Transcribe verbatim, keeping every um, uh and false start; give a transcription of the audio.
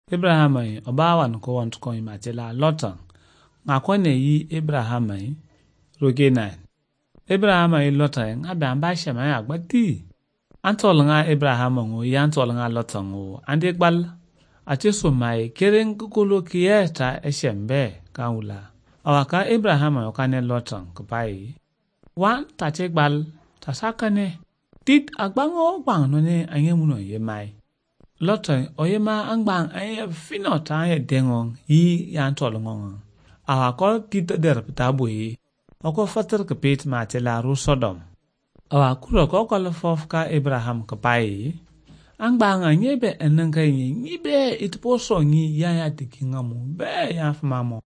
Abraham ay obawan ko want ko imatela lotan ngakone yi Abraham ay rogena Abraham ay lotan ngabe ambasha ma agbati antol nga Abraham ngo yantol nga lotan ngo ande gbal ati so mai keren kukolo kieta eshembe kaula awaka Abraham ay okane lotan kupai wan tate gbal tasakane tit agbango gbang no ne anyemuno ye mai lotan oyema angbang ay finota ay dengong yi yantol ngong awako tit der tabuyi oko fatar kapit matela ru Sodom awa kuro ko kala fofka Abraham kapai angbang anyebe enanka nyi be itposo nyi ya ya dikingamu be ya fmamo